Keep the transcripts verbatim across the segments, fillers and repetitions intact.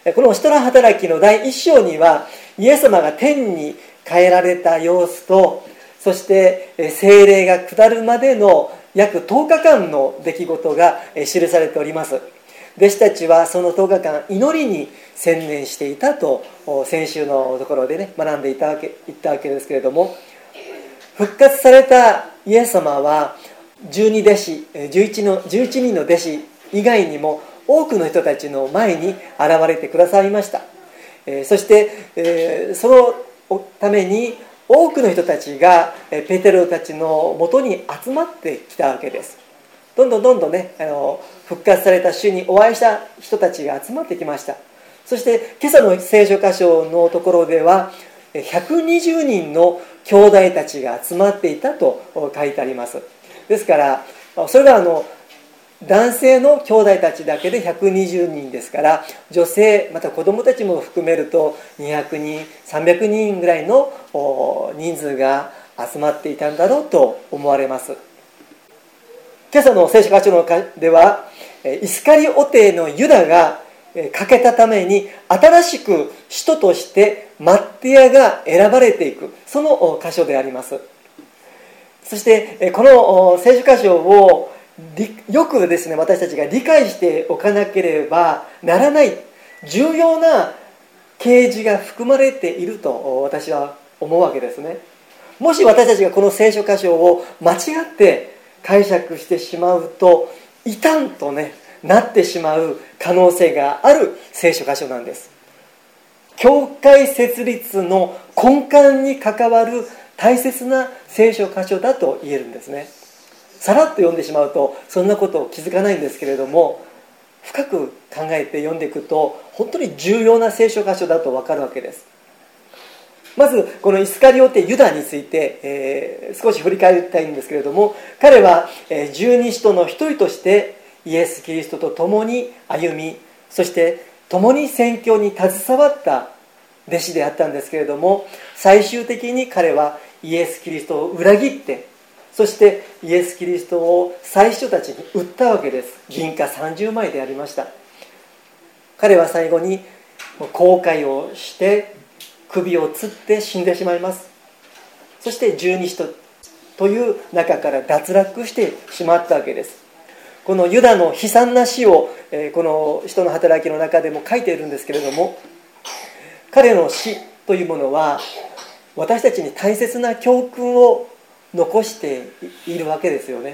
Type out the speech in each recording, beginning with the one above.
この使徒の働きのだいいっ章にはイエス様が天に帰られた様子と、そして聖霊が下るまでの約とおかかんの出来事が記されております。弟子たちはそのとおかかん祈りに専念していたと先週のところでね学んでいたわけ、言ったわけですけれども、復活されたイエス様はじゅうに弟子、じゅういちの、じゅういちにんの弟子以外にも多くの人たちの前に現れてくださいました。そしてそのために多くの人たちがペテロたちのもとに集まってきたわけです。どんどんどんどんね、あの復活された主にお会いした人たちが集まってきました。そして今朝の聖書箇所のところではひゃくにじゅうにんの兄弟たちが集まっていたと書いてあります。ですからそれがあの男性の兄弟たちだけでひゃくにじゅうにんですから、女性また子供たちも含めるとにひゃくにんさんびゃくにんぐらいの人数が集まっていたんだろうと思われます。今朝の聖書箇所のではイスカリオテのユダが欠けたために新しく使徒としてマッティアが選ばれていく、その箇所であります。そしてこの聖書箇所をよくですね、私たちが理解しておかなければならない重要な啓示が含まれていると私は思うわけですね。もし私たちがこの聖書箇所を間違って解釈してしまうと異端とねなってしまう可能性がある聖書箇所なんです。教会設立の根幹に関わる大切な聖書箇所だと言えるんですね。さらっと読んでしまうとそんなことを気づかないんですけれども、深く考えて読んでいくと本当に重要な聖書箇所だと分かるわけです。まずこのイスカリオテユダについて、えー、少し振り返りたいんですけれども、彼は十二使徒の一人としてイエス・キリストと共に歩み、そして共に宣教に携わった弟子であったんですけれども、最終的に彼はイエス・キリストを裏切って、そしてイエス・キリストを祭司長たちに売ったわけです。銀貨さんじゅうまいでありました。彼は最後に後悔をして首を吊って死んでしまいます。そして十二使徒という中から脱落してしまったわけです。このユダの悲惨な死をこの使徒の働きの中でも書いているんですけれども、彼の死というものは私たちに大切な教訓を残しているわけですよね。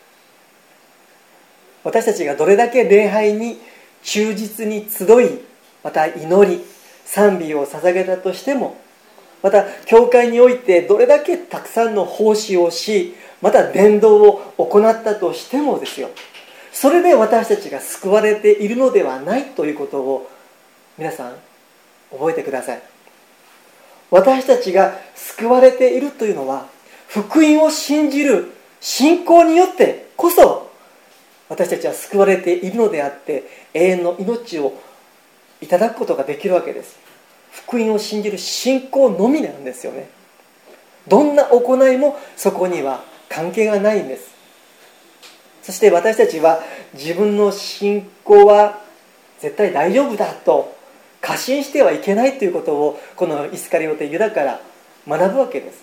私たちがどれだけ礼拝に忠実に集い、また祈り賛美を捧げたとしても、また教会においてどれだけたくさんの奉仕をし、また伝道を行ったとしてもですよ、それで私たちが救われているのではないということを皆さん覚えてください。私たちが救われているというのは福音を信じる信仰によってこそ私たちは救われているのであって、永遠の命をいただくことができるわけです。福音を信じる信仰のみなんですよね。どんな行いもそこには関係がないんです。そして私たちは自分の信仰は絶対大丈夫だと過信してはいけないということをこのイスカリオテユダから学ぶわけです。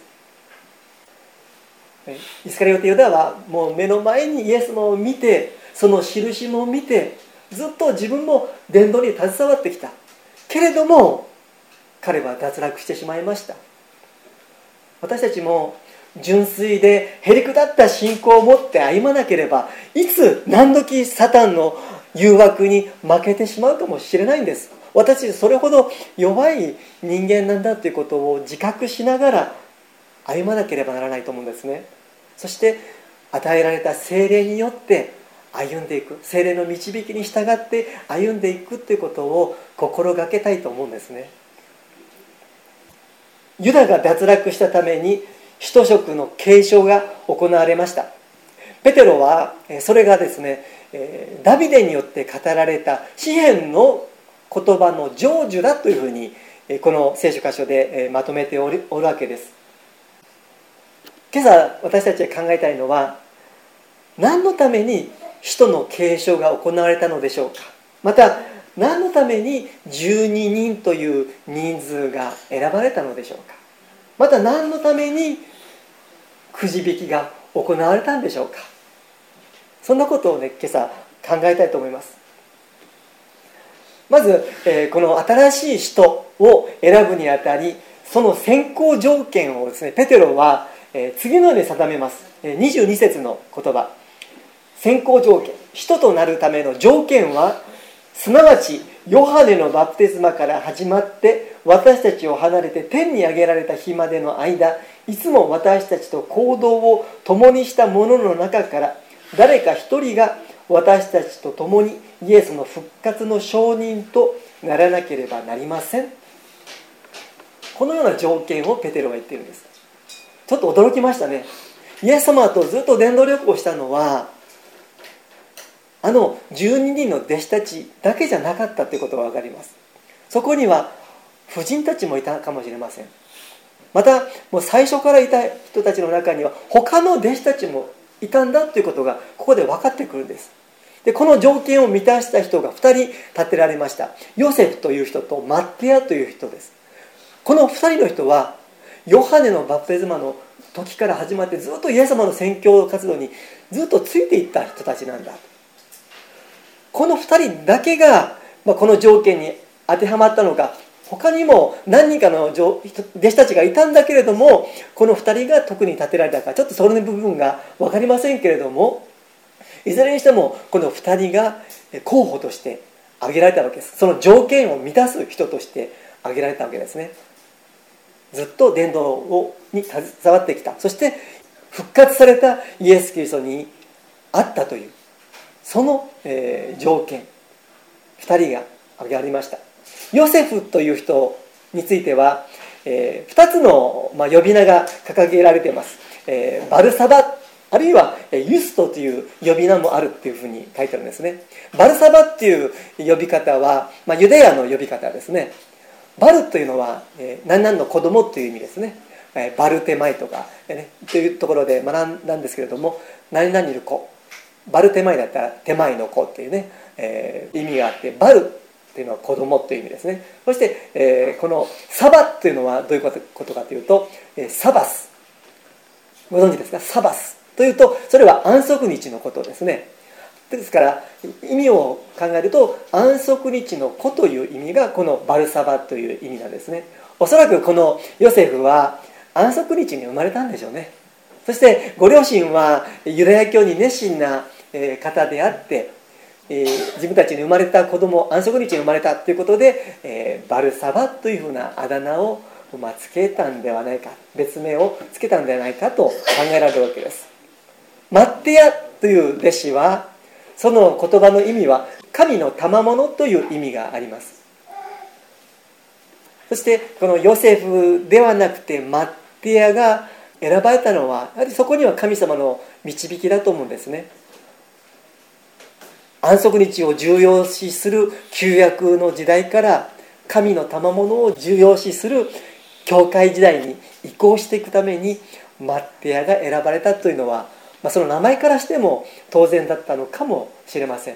イスカリオテユダはもう目の前にイエス様を見て、その印も見て、ずっと自分も伝道に携わってきたけれども彼は脱落してしまいました。私たちも純粋でへりくだった信仰を持って歩まなければ、いつ何時サタンの誘惑に負けてしまうかもしれないんです。私それほど弱い人間なんだということを自覚しながら歩まなければならないと思うんですね。そして与えられた聖霊によって歩んでいく、聖霊の導きに従って歩んでいくということを心がけたいと思うんですね。ユダが脱落したために使徒職の継承が行われました。ペテロはそれがですね、ダビデによって語られた詩篇の言葉の成就だというふうにこの聖書箇所でまとめておるわけです。今朝私たちが考えたいのは、何のために使徒の継承が行われたのでしょうか。また何のためにじゅうににんという人数が選ばれたのでしょうか。また何のためにくじ引きが行われたんでしょうか。そんなことをね、今朝考えたいと思います。まず、えー、この新しい人を選ぶにあたり、その選考条件をですね、ペテロは、えー、次のように定めます。にじゅうに節の言葉。選考条件、人となるための条件は、すなわちヨハネのバプテスマから始まって私たちを離れて天に上げられた日までの間、いつも私たちと行動を共にした者の中から誰か一人が私たちと共にイエスの復活の証人とならなければなりません。このような条件をペテロは言っているんです。ちょっと驚きましたね。イエス様とずっと伝道旅行したのはあのじゅうににんの弟子たちだけじゃなかったということが分かります。そこには婦人たちもいたかもしれません。またもう最初からいた人たちの中には他の弟子たちもいたんだということがここで分かってくるんです。でこの条件を満たした人がふたり立てられました。ヨセフという人とマッテアという人です。このふたりの人はヨハネのバプテスマの時から始まってずっとイエス様の宣教活動にずっとついていった人たちなんだ。このふたりだけが、まあ、この条件に当てはまったのか、他にも何人かの弟子たちがいたんだけれども、このふたりが特に立てられたか、ちょっとその部分が分かりませんけれども、いずれにしてもこのふたりが候補として挙げられたわけです。その条件を満たす人として挙げられたわけですね。ずっと伝道をに携わってきた、そして復活されたイエス・キリストにあったというその、えー、条件ふたりが挙げられました。ヨセフという人については、えー、ふたつの、まあ、呼び名が掲げられています。えー、バルサバあるいはユストという呼び名もあるっていうふうに書いてあるんですね。バルサバっていう呼び方は、まあ、ユダヤの呼び方ですね。バルというのは、えー、何々の子供という意味ですね。えー、バルテマイとか、ね、というところで学んだんですけれども、何々の子、バルテマイだったら手前の子っていうね、えー、意味があって、バルっていうのは子供という意味ですね。そして、えー、このサバというのはどういうことかというと、えー、サバス、ご存知ですか？サバスというと、それは安息日のことですね。ですから意味を考えると、安息日の子という意味がこのバルサバという意味なんですね。おそらくこのヨセフは安息日に生まれたんでしょうね。そしてご両親はユダヤ教に熱心な方であって、自分たちに生まれた子供、安息日に生まれたということで、バルサバというふうなあだ名をつけたんではないか、別名をつけたんではないかと考えられるわけです。マッテアという弟子は、その言葉の意味は神の賜物という意味があります。そしてこのヨセフではなくてマッテアが選ばれたのは、やはりそこには神様の導きだと思うんですね。安息日を重要視する旧約の時代から神の賜物を重要視する教会時代に移行していくためにマッテアが選ばれたというのは、まあ、その名前からしても当然だったのかもしれません。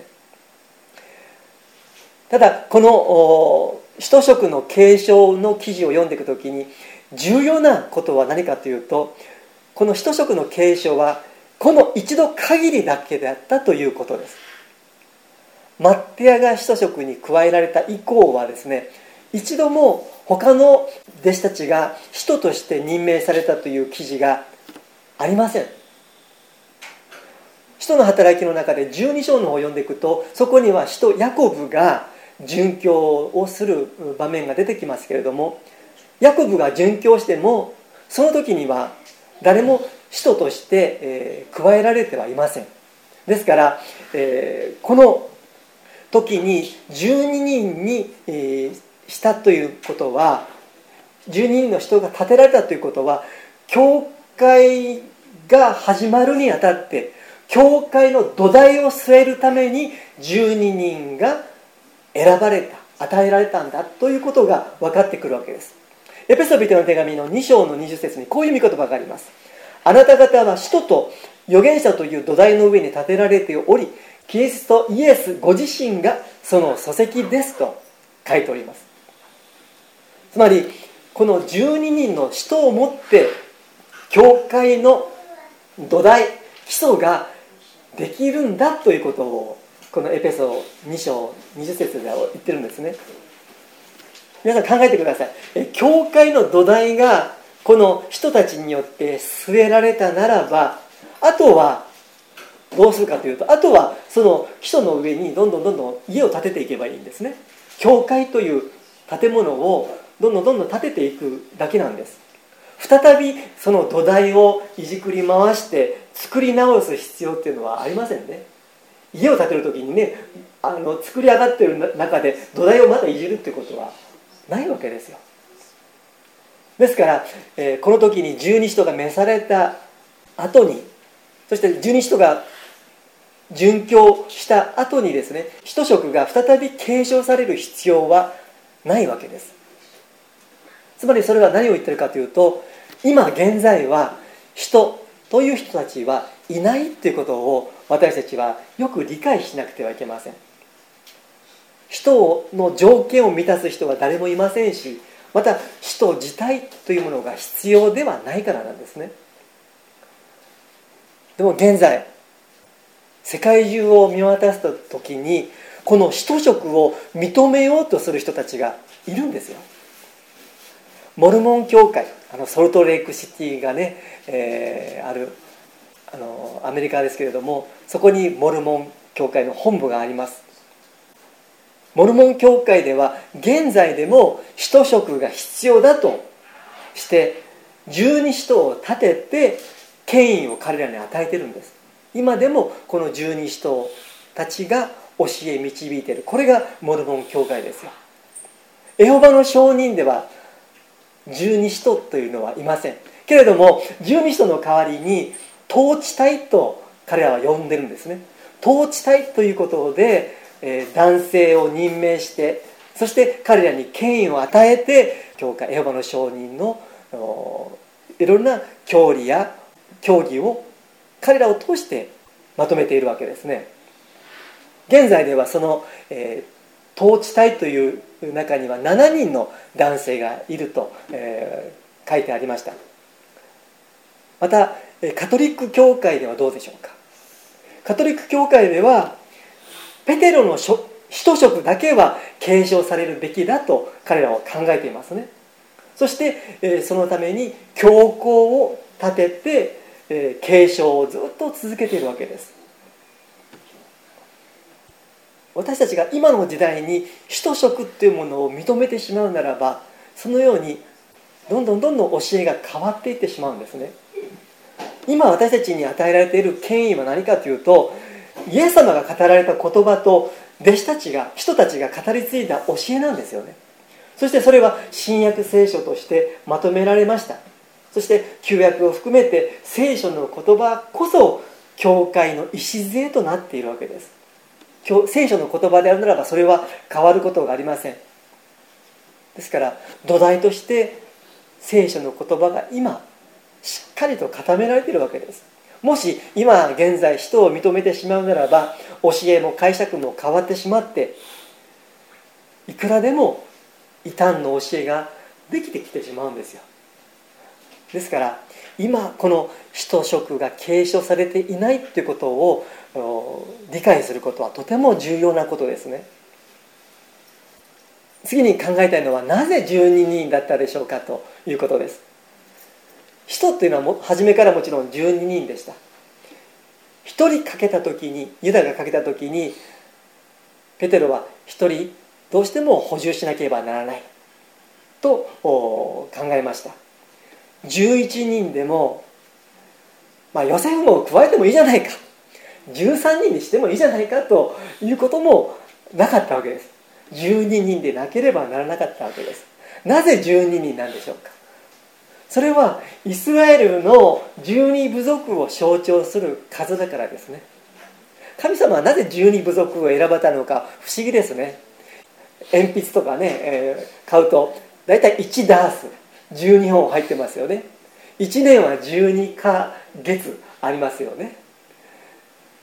ただこの使徒職の継承の記事を読んでいくときに重要なことは何かというと、この使徒職の継承はこの一度限りだけであったということです。マッテアが使徒職に加えられた以降はですね、一度も他の弟子たちが使徒として任命されたという記事がありません。使徒の働きの中でじゅうに章の方を読んでいくと、そこには使徒ヤコブが殉教をする場面が出てきますけれども、ヤコブが殉教してもその時には誰も使徒として、えー、加えられてはいません。ですから、えー、この時にじゅうににんに、えー、したということは、じゅうににんの人が立てられたということは、教会が始まるにあたって教会の土台を据えるためにじゅうににんが選ばれた、与えられたんだということが分かってくるわけです。エペソビテの手紙のに章のにじゅう節にこういう見言葉があります。あなた方は使徒と預言者という土台の上に建てられており、 キリストイエスご自身がその礎石ですと書いております。つまりこのじゅうににんの使徒をもって教会の土台、基礎ができるんだということをこのエペソに章にじゅっ節では言ってるんですね。皆さん考えてください。教会の土台がこの人たちによって据えられたならば、あとはどうするかというと、あとはその基礎の上にどんどんどんどん家を建てていけばいいんですね。教会という建物をどんどんどんどん建てていくだけなんです。再びその土台をいじくり回して作り直す必要っていうのはありませんね。家を建てる時にね、あの作り上がっている中で土台をまたいじるっていうことはないわけですよ。ですから、えー、この時に十二使徒が召された後に、そして十二使徒が殉教した後にですね、使徒職が再び継承される必要はないわけです。つまりそれは何を言ってるかというと、今現在は人という人たちはいないということを私たちはよく理解しなくてはいけません。人の条件を満たす人は誰もいませんし、また使徒自体というものが必要ではないからなんですね。でも現在世界中を見渡した時に、この使徒職を認めようとする人たちがいるんですよ。モルモン教会、あのソルトレイクシティがね、えー、あるあのアメリカですけれども、そこにモルモン教会の本部があります。モルモン教会では現在でも使徒職が必要だとして十二使徒を立てて権威を彼らに与えているんです。今でもこの十二使徒たちが教え導いている、これがモルモン教会ですよ。エホバの証人では十二使徒というのはいませんけれども、十二使徒の代わりに統治体と彼らは呼んでるんですね。統治体ということで、えー、男性を任命して、そして彼らに権威を与えて、教会エホバの証人のいろんな教理や教義を彼らを通してまとめているわけですね。現在ではその、えー、統治体という中にはしちにんの男性がいると、えー、書いてありました。またカトリック教会ではどうでしょうか。カトリック教会ではペテロの使徒職だけは継承されるべきだと彼らは考えていますね。そして、えー、そのために教皇を立てて、えー、継承をずっと続けているわけです。私たちが今の時代に使徒職というものを認めてしまうならば、そのようにどんどんどんどん教えが変わっていってしまうんですね。今私たちに与えられている権威は何かというと、イエス様が語られた言葉と弟子たちが人たちが語り継いだ教えなんですよね。そしてそれは新約聖書としてまとめられました。そして旧約を含めて聖書の言葉こそ教会の礎となっているわけです。聖書の言葉であるならばそれは変わることがありません。ですから土台として聖書の言葉が今しっかりと固められているわけです。もし今現在人を認めてしまうならば、教えも解釈も変わってしまって、いくらでも異端の教えができてきてしまうんですよ。ですから今この使徒職が継承されていないということを理解することはとても重要なことですね。次に考えたいのは、なぜじゅうににんだったでしょうかということです。使徒というのはも初めからもちろんじゅうににんでした。一人かけた時に、ユダがかけた時にペテロは一人どうしても補充しなければならないと考えました。じゅういちにんでも、まあ、ヨセフも加えてもいいじゃないか、じゅうさんにんにしてもいいじゃないかということもなかったわけです。じゅうににんでなければならなかったわけです。なぜじゅうににんなんでしょうか。それはイスラエルの十二部族を象徴する数だからですね。神様はなぜ十二部族を選ばれたのか不思議ですね。鉛筆とかね、えー、買うとだいたいいちダースじゅうにほん入ってますよね。いちねんはじゅうにかげつありますよね。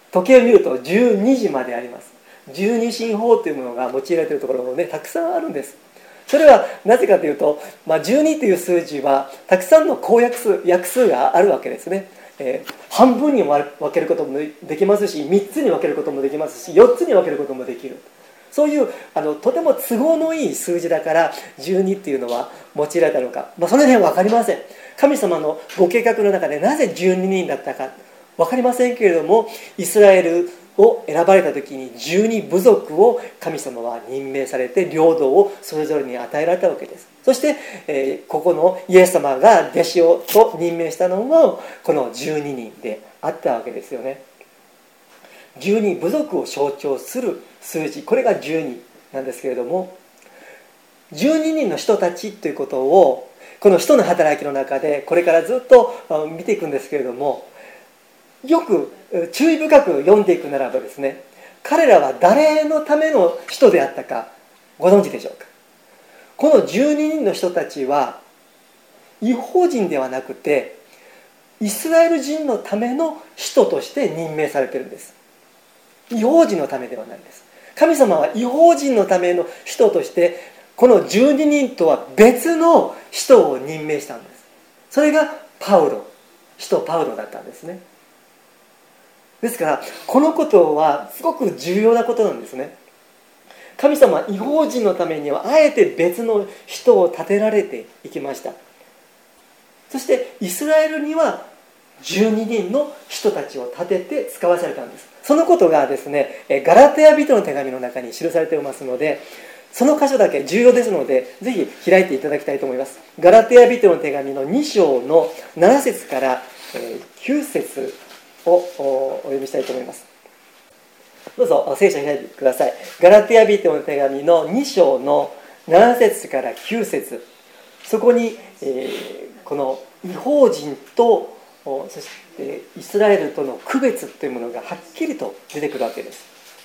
時計を見るとじゅうにじまであります。十二進法というものが用いられているところもねたくさんあるんです。それはなぜかというと、まあ、じゅうにという数字はたくさんの公約数約数があるわけですね。えー、半分に分けることもできますし、みっつに分けることもできますし、よっつに分けることもできる。そういうあのとても都合のいい数字だからじゅうにっていうのは用いられたのか、まあ、その辺は分かりません。神様のご計画の中でなぜじゅうににんだったか分かりませんけれども、イスラエルを選ばれた時にじゅうに部族を神様は任命されて領土をそれぞれに与えられたわけです。そして、えー、ここのイエス様が弟子をと任命したのもこのじゅうににんであったわけですよね。じゅうに部族を象徴する数字、これがじゅうになんですけれども、じゅうににんの人たちということをこの使徒の働きの中でこれからずっと見ていくんですけれども、よく注意深く読んでいくならばですね、彼らは誰のための人であったかご存知でしょうか。このじゅうににんの人たちは異邦人ではなくてイスラエル人のための人として任命されているんです。異邦人のためではないです。神様は異邦人のための人としてこのじゅうににんとは別の人を任命したんです。それがパウロ、使徒パウロだったんですね。ですからこのことはすごく重要なことなんですね。神様は異邦人のためにはあえて別の人を立てられていきました。そしてイスラエルにはじゅうににんの人たちを立てて使わされたんです。そのことがですね、ガラテヤ人の手紙の中に記されていますので、その箇所だけ重要ですのでぜひ開いていただきたいと思います。ガラテヤ人の手紙のに章のなな節からきゅう節をお読みしたいと思います。どうぞ聖書を開いてください。ガラテヤ人の手紙のに章のなな節からきゅう節、そこに、えー、この異邦人とそしてイスラエルとの区別というものがはっきりと出てくるわけです。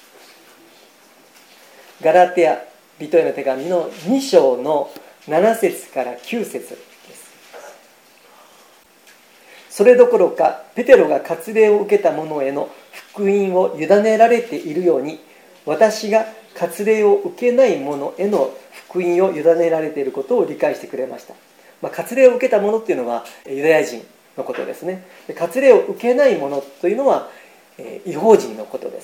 ガラテヤ人への手紙のに章のなな節からきゅう節です。それどころかペテロが割礼を受けた者への福音を委ねられているように、私が割礼を受けない者への福音を委ねられていることを理解してくれました。まあ、割礼を受けた者っていうのはユダヤ人のことですね。で割礼を受けない者というのは、えー、異邦人のことです。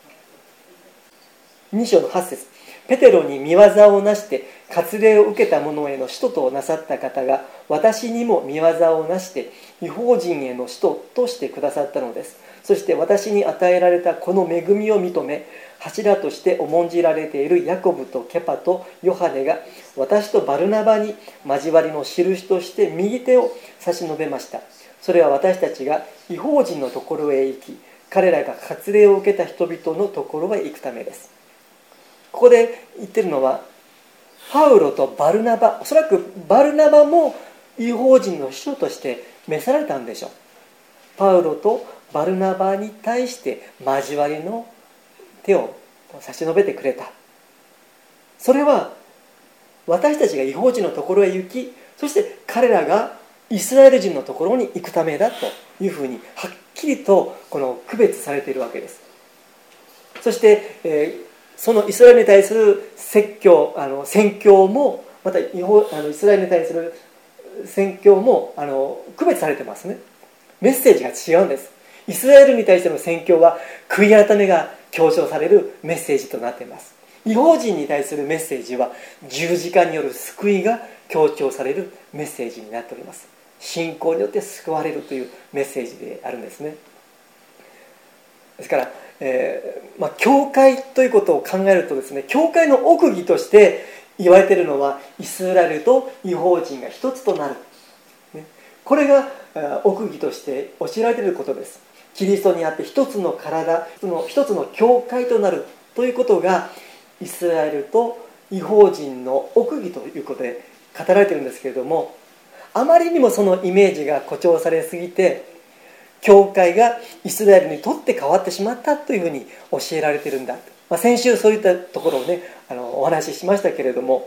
に章のはち節、ペテロに見業をなして割礼を受けた者への使徒となさった方が私にも見業をなして異邦人への使徒としてくださったのです。そして私に与えられたこの恵みを認め、柱として重んじられているヤコブとケパとヨハネが私とバルナバに交わりの印として右手を差し伸べました。それは私たちが異邦人のところへ行き、彼らが割礼を受けた人々のところへ行くためです。ここで言ってるのはパウロとバルナバ、おそらくバルナバも異邦人の使徒として召されたんでしょう。パウロとバルナバに対して交わりの手を差し伸べてくれた。それは私たちが異邦人のところへ行き、そして彼らがイスラエル人のところに行くためだというふうにはっきりとこの区別されているわけです。そして、えー、そのイスラエルに対する説教、あの宣教もまた異邦あのイスラエルに対する宣教もあの区別されてますね。メッセージが違うんです。イスラエルに対しての宣教は悔い改めが強調されるメッセージとなっています。異邦人に対するメッセージは十字架による救いが強調されるメッセージになっております。信仰によって救われるというメッセージであるんですね。ですから、えーまあ、教会ということを考えるとですね、教会の奥義として言われているのはイスラエルと異邦人が一つとなる、ね、これが奥義として教えられていることです。キリストにあって一つの体、一つの教会となるということがイスラエルと異邦人の奥義ということで語られているんですけれども、あまりにもそのイメージが誇張されすぎて教会がイスラエルにとって変わってしまったというふうに教えられているんだ、まあ、先週そういったところをねあのお話ししましたけれども、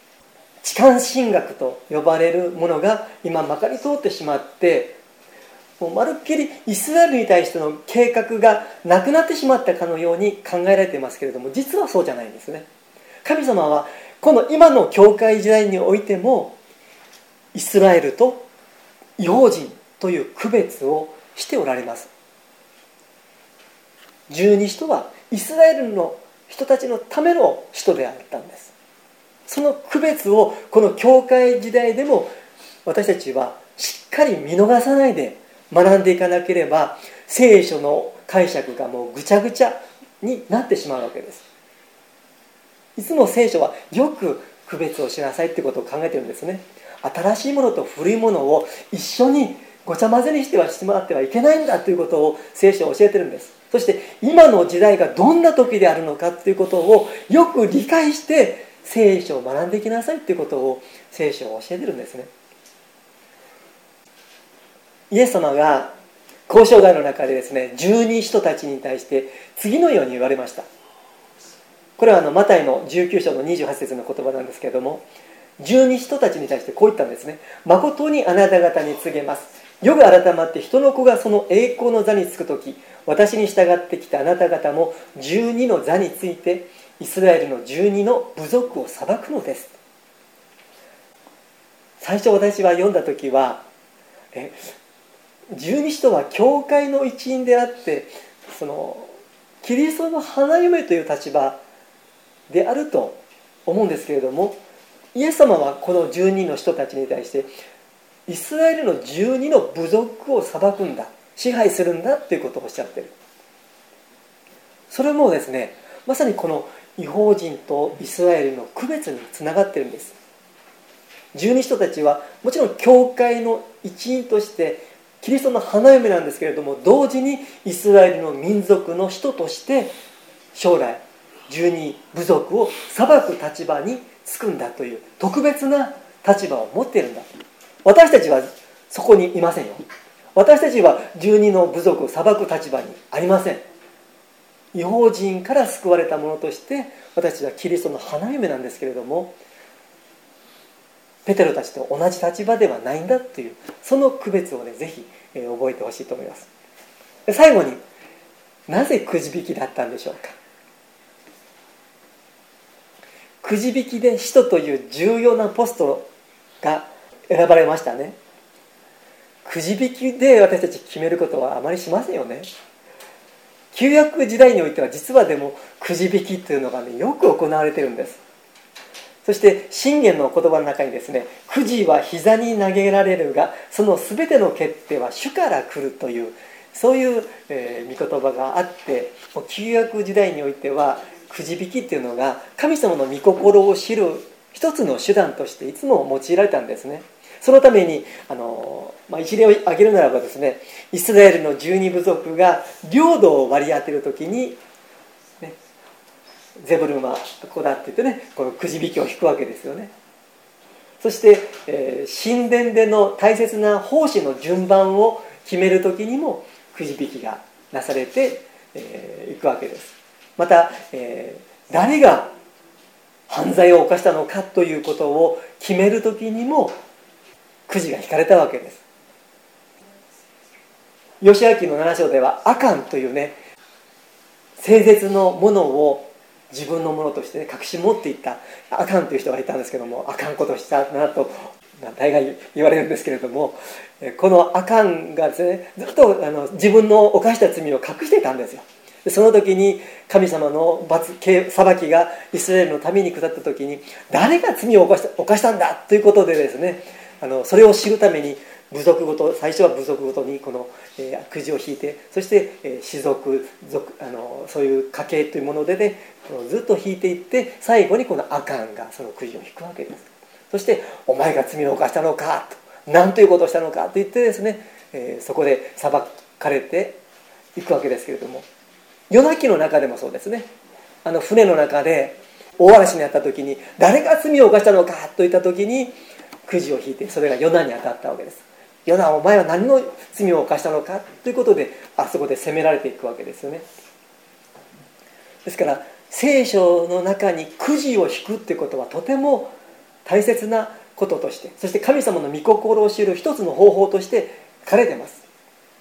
痴漢神学と呼ばれるものが今まかり通ってしまって、 もうまるっきりイスラエルに対しての計画がなくなってしまったかのように考えられていますけれども、実はそうじゃないんですね。神様はこの今の教会時代においてもイスラエルと異邦人という区別をしておられます。十二使徒はイスラエルの人たちのための使徒であったんです。その区別をこの教会時代でも私たちはしっかり見逃さないで学んでいかなければ、聖書の解釈がもうぐちゃぐちゃになってしまうわけです。いつも聖書はよく区別をしなさいということを考えているんですね。新しいものと古いものを一緒にごちゃ混ぜにしてはしまってはいけないんだということを聖書は教えているんです。そして今の時代がどんな時であるのかということをよく理解して聖書を学んでいきなさいということを聖書は教えているんですね。イエス様が交渉外の中でですね、十二使徒たちに対して次のように言われました。これはあのマタイのじゅうきゅう章のにじゅうはち節の言葉なんですけれども、十二使徒たちに対してこう言ったんですね。誠にあなた方に告げます。夜が改まって人の子がその栄光の座につくとき、私に従ってきたあなた方も十二の座についてイスラエルの十二の部族を裁くのです。最初私は読んだときは、え十二使徒は教会の一員であって、そのキリストの花嫁という立場であると思うんですけれども、イエス様はこの十二の人たちに対してイスラエルの十二の部族を裁くんだ、支配するんだということをおっしゃっている。それもですね、まさにこの異邦人とイスラエルの区別につながっているんです。十二人たちはもちろん教会の一員としてキリストの花嫁なんですけれども、同時にイスラエルの民族の人として将来十二部族を裁く立場につくんだという特別な立場を持っているんだ。私たちはそこにいませんよ。私たちは十二の部族を裁く立場にありません。異邦人から救われたものとして私たちはキリストの花嫁なんですけれども、ペテロたちと同じ立場ではないんだという、その区別をね、ぜひ覚えてほしいと思います。最後に、なぜくじ引きだったんでしょうか。くじ引きで使徒という重要なポストが選ばれましたね。くじ引きで私たち決めることはあまりしませんよね。旧約時代においては実はでもくじ引きというのがね、よく行われているんです。そして箴言の言葉の中にですね、くじは膝に投げられるがそのすべての決定は主から来るという、そういう、えー、御言葉があって、旧約時代においてはくじ引きっていうのが神様の御心を知る一つの手段としていつも用いられたんですね。そのためにあの、まあ、一例を挙げるならばですね、イスラエルの十二部族が領土を割り当てるときにゼブルンはここだって言ってね、このくじ引きを引くわけですよね。そして、えー、神殿での大切な奉仕の順番を決めるときにもくじ引きがなされてい、えー、くわけです。また、えー、誰が犯罪を犯したのかということを決めるときにもくじが引かれたわけです。ヨシア記のなな章ではアカンというね、聖絶のものを自分のものとして、ね、隠し持っていったアカンという人がいたんですけども、あかんことしたなと大概言われるんですけれども、このアカンがですね、ずっとあの自分の犯した罪を隠していたんですよ。その時に神様の罰裁きがイスラエルのために下った時に、誰が罪を犯した、犯したんだということでですね、あのそれを知るために部族ごと、最初は部族ごとにこの、えー、くじを引いて、そして、えー、氏族族あのそういう家系というものでね、ずっと引いていって、最後にこのアカンがそのくじを引くわけです。そしてお前が罪を犯したのかと、何ということをしたのかと言ってですね、えー、そこで裁かれていくわけですけれども、ヨナ記の中でもそうですね。あの船の中で大嵐にあった時に、誰が罪を犯したのかといった時にくじを引いて、それがヨナに当たったわけです。ヨナ、お前は何の罪を犯したのかということで、あそこで責められていくわけですよね。ですから聖書の中にくじを引くということはとても大切なこととして、そして神様の御心を知る一つの方法として書かれています。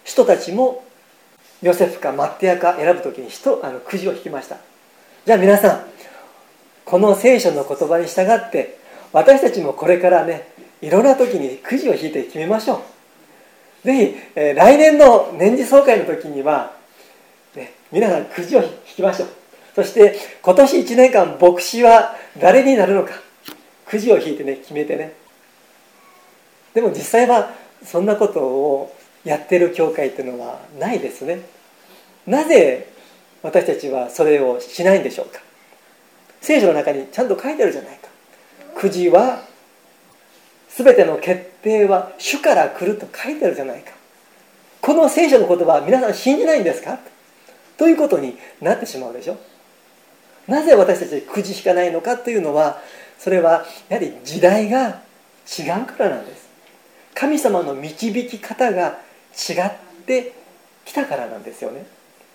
人たちもヨセフかマッテアか選ぶときに人あのくじを引きました。じゃあ皆さん、この聖書の言葉に従って私たちもこれからね、いろんな時にくじを引いて決めましょう。ぜひ、えー、来年の年次総会の時には、ね、皆さんくじを引きましょう。そして今年いちねんかん牧師は誰になるのか、くじを引いてね、決めてね。でも実際はそんなことをやってる教会っていうのはないですね。なぜ私たちはそれをしないんでしょうか。聖書の中にちゃんと書いてあるじゃないか。くじは全ての決定は主から来ると書いてあるじゃないか。この聖書の言葉は皆さん信じないんですかということになってしまうでしょ。なぜ私たちくじ引かないのかというのは、それはやはり時代が違うからなんです。神様の導き方が違ってきたからなんですよね。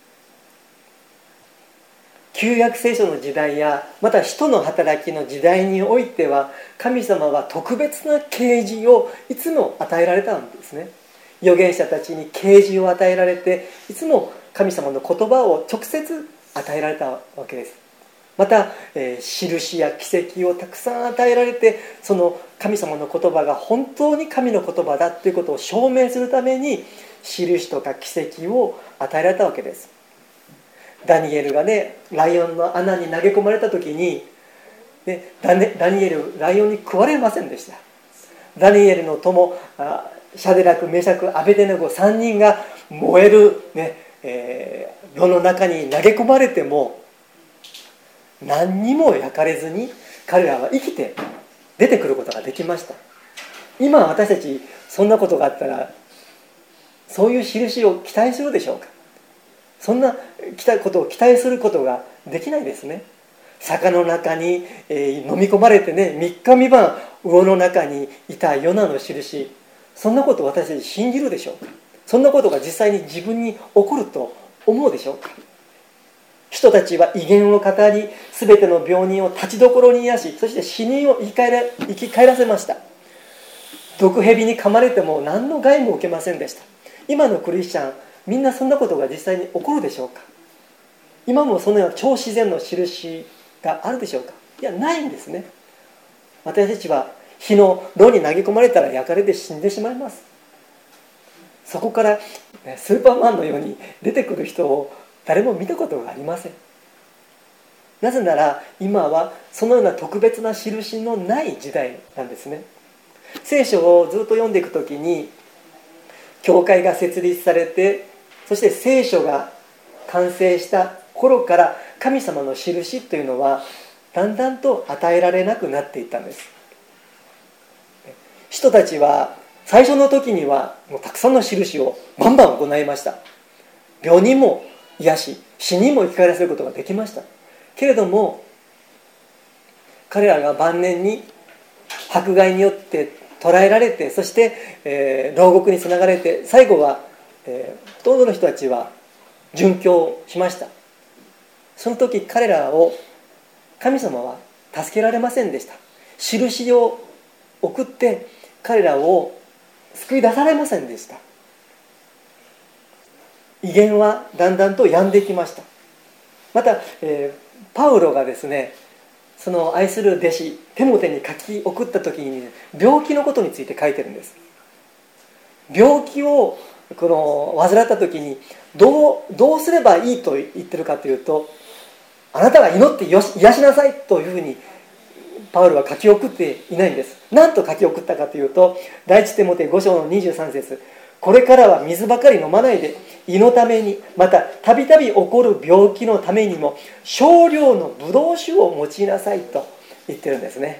旧約聖書の時代やまた使徒の働きの時代においては、神様は特別な啓示をいつも与えられたんですね。預言者たちに啓示を与えられて、いつも神様の言葉を直接与えられたわけです。また、えー、印や奇跡をたくさん与えられて、その神様の言葉が本当に神の言葉だということを証明するために印とか奇跡を与えられたわけです。ダニエルがね、ライオンの穴に投げ込まれた時に、ね、ダニエルライオンに食われませんでした。ダニエルの友、シャデラク、メシャク、アベデネゴさんにんが燃える、ねえー、炉の中に投げ込まれても何にも焼かれずに彼らは生きて出てくることができました。今私たちそんなことがあったらそういう印を期待するでしょうか。そんなことを期待することができないですね。坂の中に、えー、飲み込まれてね、みっかみばん魚の中にいたヨナの印、そんなことを私たち信じるでしょうか。そんなことが実際に自分に起こると思うでしょうか。人たちは威厳を語り、すべての病人を立ちどころに癒し、そして死人を生き返ら、生き返らせました。毒蛇に噛まれても何の害も受けませんでした。今のクリスチャン、みんなそんなことが実際に起こるでしょうか。今もそのような超自然の印があるでしょうか。いや、ないんですね。私たちは火の炉に投げ込まれたら焼かれて死んでしまいます。そこからスーパーマンのように出てくる人を誰も見たことがありません。なぜなら今はそのような特別な印のない時代なんですね。聖書をずっと読んでいくときに、教会が設立されて、そして聖書が完成した頃から神様の印というのはだんだんと与えられなくなっていったんです。人たちは最初の時にはもうたくさんの印をバンバン行いました。病人も癒し、死人も生き返らせることができました。けれども彼らが晩年に迫害によって捕らえられて、そして、えー、牢獄につながれて、最後は、えー、ほとんどの人たちは殉教しました。その時彼らを神様は助けられませんでした。印を送って彼らを救い出されませんでした。威厳はだんだんと止んできました。また、えー、パウロがですね、その愛する弟子テモテに書き送った時に病気のことについて書いてるんです。病気をこの患った時にどう、どうすればいいと言ってるかというと、あなたが祈ってよし癒しなさいというふうにパウロは書き送っていないんです。何と書き送ったかというと、第一テモテご章のにじゅうさん節、これからは水ばかり飲まないで、胃のために、またたびたび起こる病気のためにも少量のブドウ酒を用いなさいと言ってるんですね。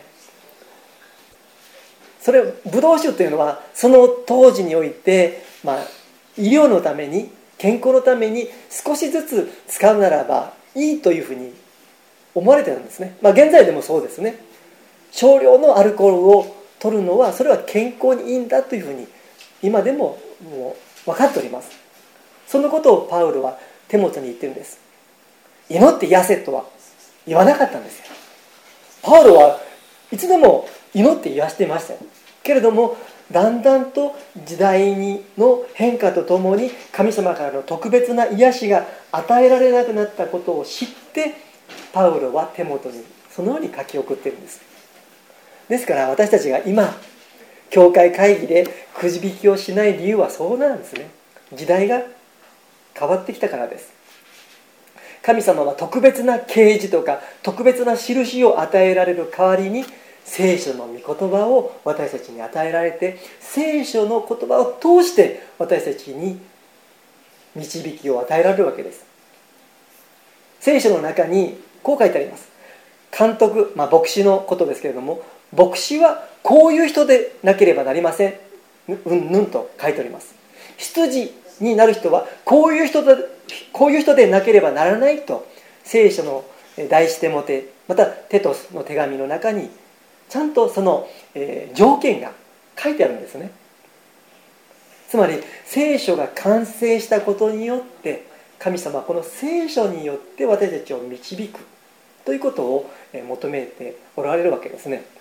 それブドウ酒というのはその当時において、まあ、医療のために健康のために少しずつ使うならばいいというふうに思われてるんですね。まあ、現在でもそうですね。少量のアルコールを取るのはそれは健康にいいんだというふうに今でももう分かっております。そのことをパウロはテモテに言ってるんです。祈って癒せとは言わなかったんですよ。パウロはいつでも祈って癒していましたよ。けれどもだんだんと時代にの変化とともに神様からの特別な癒しが与えられなくなったことを知って、パウロはテモテにそのように書き送っているんです。ですから私たちが今教会会議でくじ引きをしない理由はそうなんですね。時代が変わってきたからです。神様は特別な啓示とか特別な印を与えられる代わりに、聖書の御言葉を私たちに与えられて、聖書の言葉を通して私たちに導きを与えられるわけです。聖書の中にこう書いてあります。監督、まあ、牧師のことですけれども、牧師はこういう人でなければなりません、うんぬんと書いております。羊になる人はこういう人でこういう人でなければならないと、聖書の第一テモテ、またテトスの手紙の中にちゃんとその、えー、条件が書いてあるんですね。つまり聖書が完成したことによって、神様はこの聖書によって私たちを導くということを求めておられるわけですね。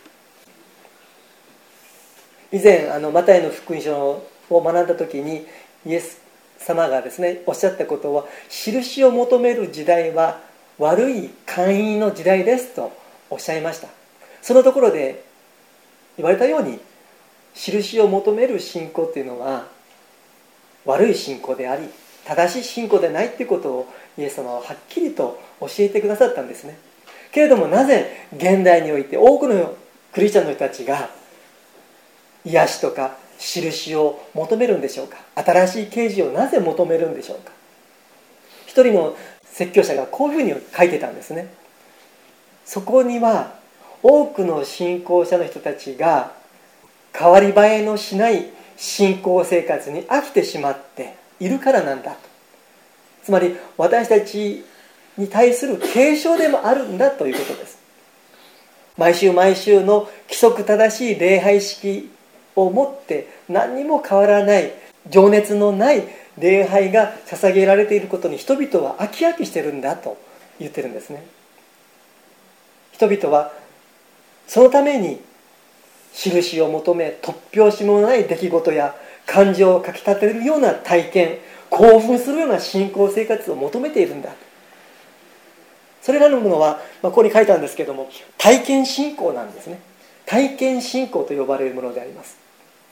以前あのマタイの福音書を学んだ時に、イエス様がですねおっしゃったことは、印を求める時代は悪い勧誘の時代ですとおっしゃいました。そのところで言われたように、印を求める信仰というのは悪い信仰であり、正しい信仰でないということをイエス様ははっきりと教えてくださったんですね。けれども、なぜ現代において多くのクリスチャンの人たちが癒しとか印を求めるんでしょうか。新しい啓示をなぜ求めるんでしょうか。一人の説教者がこういうふうに書いてたんですね。そこには多くの信仰者の人たちが変わり映えのしない信仰生活に飽きてしまっているからなんだと。つまり私たちに対する警鐘でもあるんだということです。毎週毎週の規則正しい礼拝式をもって何にも変わらない、情熱のない礼拝が捧げられていることに人々は飽き飽きしてるんだと言ってるんですね。人々はそのために印を求め、突拍子もない出来事や感情をかきたてるような体験、興奮するような信仰生活を求めているんだ。それらのものは、まあ、ここに書いたんですけども、体験信仰なんですね。体験信仰と呼ばれるものであります。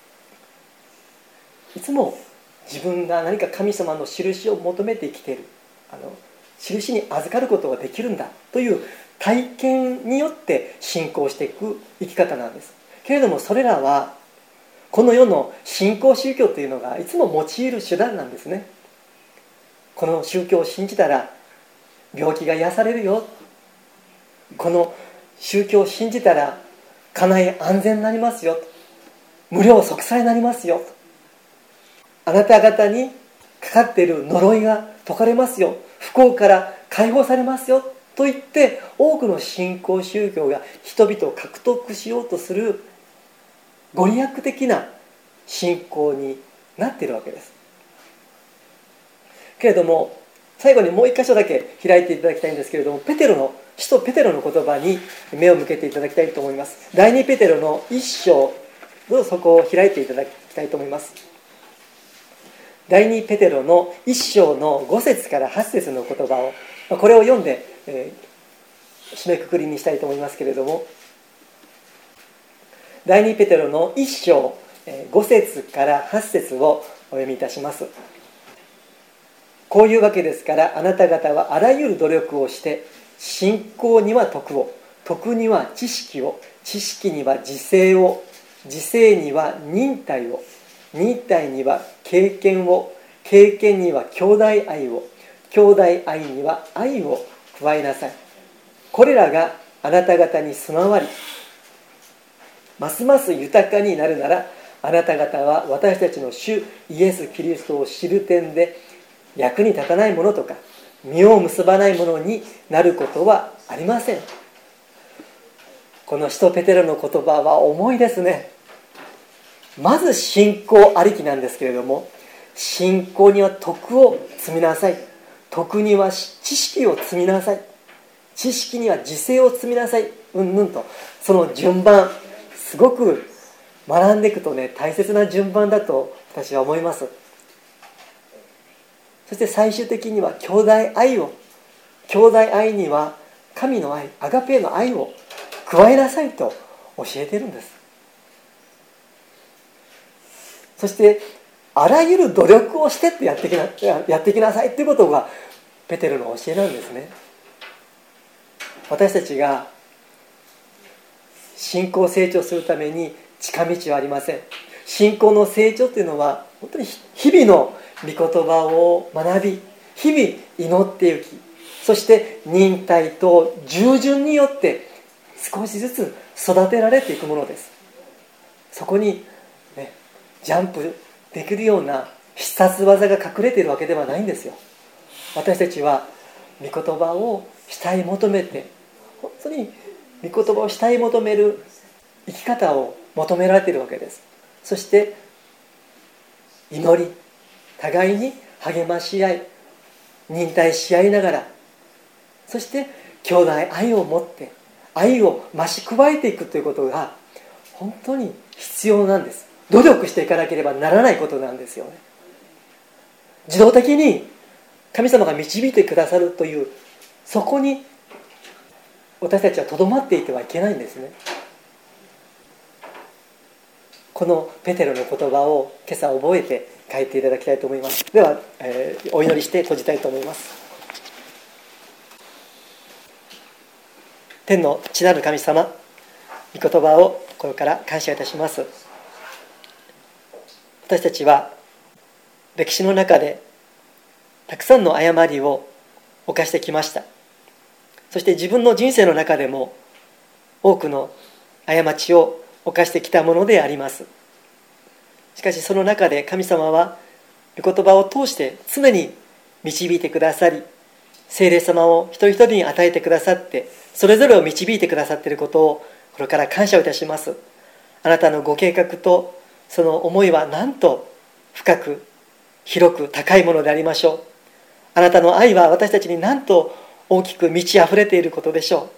いつも自分が何か神様の印を求めて生きている、あの印に預かることができるんだという体験によって信仰していく生き方なんです。けれどもそれらはこの世の信仰宗教というのがいつも用いる手段なんですね。この宗教を信じたら病気が癒されるよ、この宗教を信じたら家内安全になりますよ、無料息災になりますよ、あなた方にかかっている呪いが解かれますよ、不幸から解放されますよと言って、多くの信仰宗教が人々を獲得しようとするご利益的な信仰になっているわけです。けれども最後にもう一箇所だけ開いていただきたいんですけれども、ペテロの使徒ペテロの言葉に目を向けていただきたいと思います。第二ペテロの一章、どうぞそこを開いていただきたいと思います。第二ペテロの一章の五節から八節の言葉を、これを読んで、えー、締めくくりにしたいと思いますけれども、第二ペテロの一章五節から八節をお読みいたします。こういうわけですから、あなた方はあらゆる努力をして、信仰には徳を、徳には知識を、知識には自制を、自制には忍耐を、忍耐には経験を、経験には兄弟愛を、兄弟愛には愛を加えなさい。これらがあなた方に備わり、ますます豊かになるなら、あなた方は私たちの主イエス・キリストを知る点で役に立たないものとか実を結ばないものになることはありません。この使徒ペテロの言葉は重いですね。まず信仰ありきなんですけれども、信仰には徳を積みなさい、徳には知識を積みなさい、知識には自制を積みなさい、うんぬんと、その順番すごく学んでいくとね、大切な順番だと私は思います。そして最終的には兄弟愛を、兄弟愛には神の愛、アガペの愛を加えなさいと教えているんです。そしてあらゆる努力をしてってやってきな、やってきなさいということがペテロの教えなんですね。私たちが信仰成長するために近道はありません。信仰の成長というのは本当に日々の御言葉を学び、日々祈っていき、そして忍耐と従順によって少しずつ育てられていくものです。そこに、ね、ジャンプできるような必殺技が隠れているわけではないんですよ。私たちは御言葉を慕い求めて、本当に御言葉を慕い求める生き方を求められているわけです。そして祈り、互いに励まし合い、忍耐し合いながら、そして兄弟愛を持って愛を増し加えていくということが本当に必要なんです。努力していかなければならないことなんですよね。自動的に神様が導いてくださるという、そこに私たちはとどまっていてはいけないんですね。このペテロの言葉を今朝覚えて書いていただきたいと思います。では、えー、お祈りして閉じたいと思います。天の父なる神様、御言葉を心から感謝いたします。私たちは歴史の中でたくさんの誤りを犯してきました。そして自分の人生の中でも多くの過ちを犯してきたものであります。しかしその中で神様は御言葉を通して常に導いてくださり、聖霊様を一人一人に与えてくださって、それぞれを導いてくださっていることをこれから感謝をいたします。あなたのご計画とその思いはなんと深く広く高いものでありましょう。あなたの愛は私たちになんと大きく満ち溢れていることでしょう。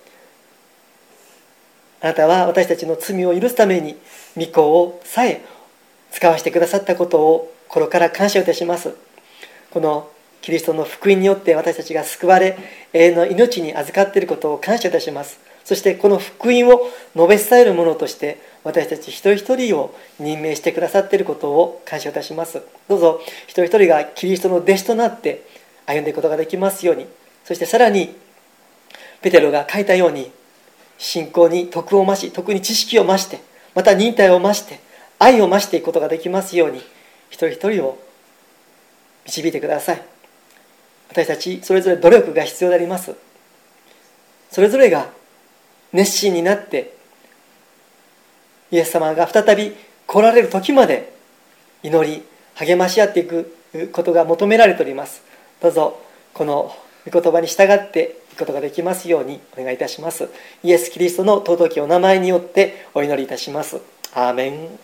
あなたは私たちの罪を許すために御子をさえ使わせてくださったことを心から感謝いたします。このキリストの福音によって私たちが救われ、永遠の命に預かっていることを感謝いたします。そしてこの福音を述べ伝える者として私たち一人一人を任命してくださっていることを感謝いたします。どうぞ一人一人がキリストの弟子となって歩んでいくことができますように、そしてさらにペテロが書いたように信仰に徳を増し、徳に知識を増して、また忍耐を増して愛を増していくことができますように、一人一人を導いてください。私たちそれぞれ努力が必要であります。それぞれが熱心になってイエス様が再び来られる時まで祈り励まし合っていくことが求められております。どうぞこの御言葉に従っていくことができますようにお願いいたします。イエス・キリストの尊きお名前によってお祈りいたします。アーメン。